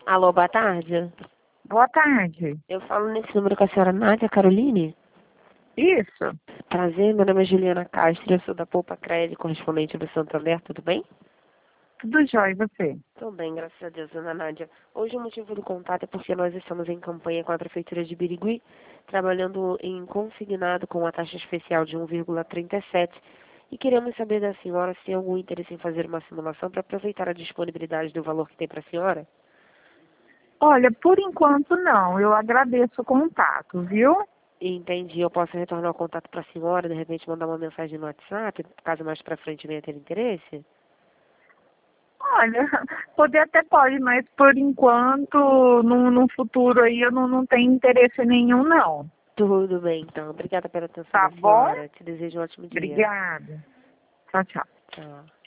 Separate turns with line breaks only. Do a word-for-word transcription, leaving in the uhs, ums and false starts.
Alô, boa tarde.
Boa tarde.
Eu falo nesse número com a senhora Nádia Caroline.
Isso.
Prazer, meu nome é Juliana Castro, eu sou da Poupa Crédito, correspondente do Santander, tudo bem?
Tudo jóia, e você?
Tudo bem, graças a Deus, dona Nádia. Hoje o motivo do contato é porque nós estamos em campanha com a Prefeitura de Birigui, trabalhando em consignado com uma taxa especial de um vírgula trinta e sete. E queremos saber da senhora se tem algum interesse em fazer uma simulação para aproveitar a disponibilidade do valor que tem para a senhora?
Olha, por enquanto não. Eu agradeço o contato, viu?
Entendi. Eu posso retornar o contato para a senhora, de repente mandar uma mensagem no WhatsApp, caso mais para frente venha ter interesse?
Olha, poder até pode, mas por enquanto, no, no futuro aí, eu não, não tenho interesse nenhum, não.
Tudo bem, então. Obrigada pela atenção
Tá
da
bom?
senhora. Te desejo um ótimo dia.
Obrigada. Tchau, tchau.
Tchau.